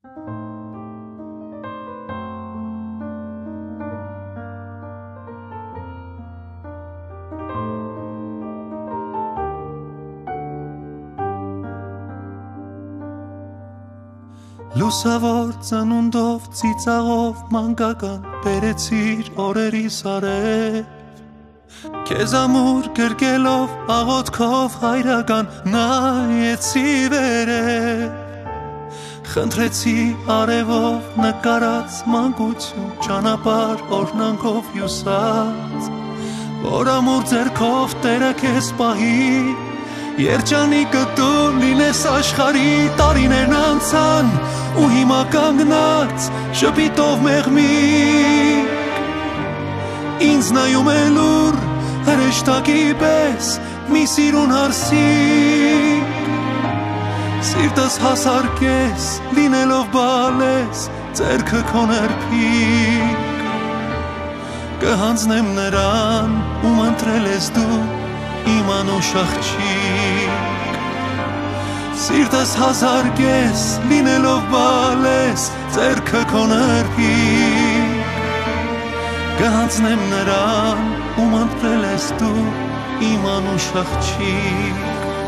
Լուսավոր ծնունդով ծիծաղով մանկական բերեցիր օրերի սարեր Քեզ ամուր գրկելով աղոթքով հայրական նայեցի վերև Խնդրեցի արևով նկարած մանկություն ճանապարհ օրհնանքով հյուսած Որ ամուր ձեռքով Տերը քեզ պահի Երջանիկը դու լինես աշխարհի տարիներն անցան ու հիմա կանգնած շփիտով մեղմիկ Ինձ նայում է լուր հրեշտակի պես մի սիրուն հարսիկ Սիրտս հասարկես լինելով բալես ձեռքը քո ներփիկ Կհանձնեմ նրան ում ընտրել ես դու իմ անուշ աղջիկ Սիրտս հասարկես լինելով բալես ձեռքը քո ներփիկ Կհանձնեմ նրան ում ընտրել ես դու իմ անուշ աղջիկ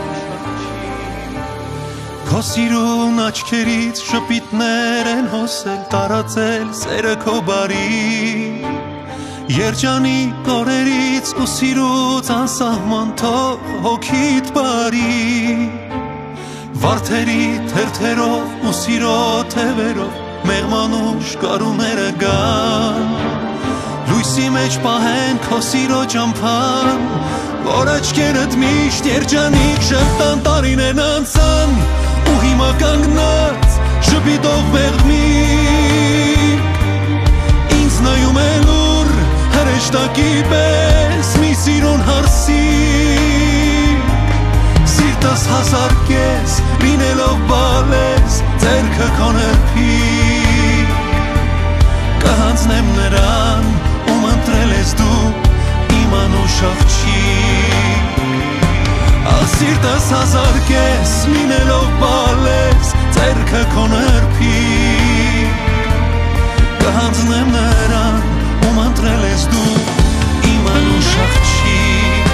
Քո սիրուն աչքերից շպիտներ են հոսել տարածել սերը քո բարի Երջանիկ օրերից ու սիրուց անսահման թող հոգիդ բարի Վարդերի թերթերով ու սիրո թևերով մեղմանուշ կարուները գան Լույսի մեջ պահեն քո սիրո ճամփան Որ աչքերդ միշտ երջանիկ շղթան տարիներն անցան Ու հիմա կանգնած շփիտով մեղմիկ Ինձ նայում է լուր հրեշտակի պես մի սիրուն հարսիկ Սիրտս հասարկես լինելով բալես ձեռքը քո ներփիկ Կհանձնեմ նրան ում ընտրել ես դու իմ անուշ աղջիկ Սիրտս հասարկես լինելով բալես ձեռքը քո ներփիկ Կհանձնեմ նրան ում ընտրել ես դու իմ անուշ աղջիկ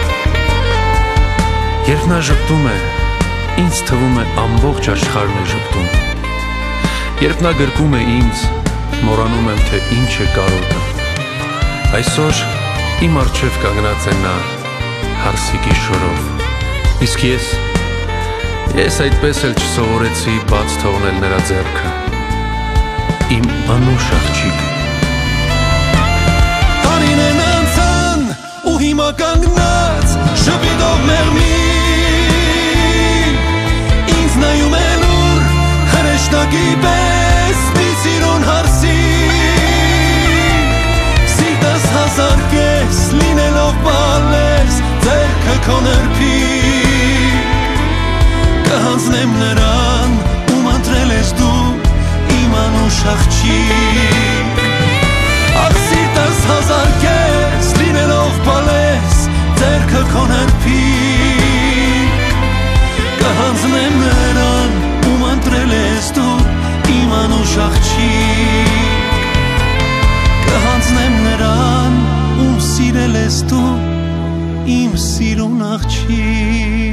Երբ նա ժպտում է, ինձ թվում է ամբողջ աշխարհն է ժպտում Երբ նա գրկում է ինձ, մոռանում եմ թե ինչ է կարոտը Այսօր իմ առջև կանգնած է նա հարսիկի շորով Իսկ ես այդպես էլ չսովորեցի բաց թողնել նրա ձեռքը Իմ անուշ աղջիկ Տարիներն անցան ու հիմա կանգնած շփիտով մեղմիկ Ինձ նայում է լուր հրեշտակի պես մի սիրուն հարսիկ Սիրտս հասարկես լինելով բալես ձեռքը քո ներփիկ Կհանձնեմ նրան ում ընտրել ես դու իմ անուշ աղջիկ Սիրտս հասարկես լինելով բալես ձեռքը քո ներփիկ Կհանձնեմ նրան ում ընտրել ես դու իմ անուշ աղջիկ Կհանձնեմ նրան ում սիրել ես դու իմ սիրուն աղջիկ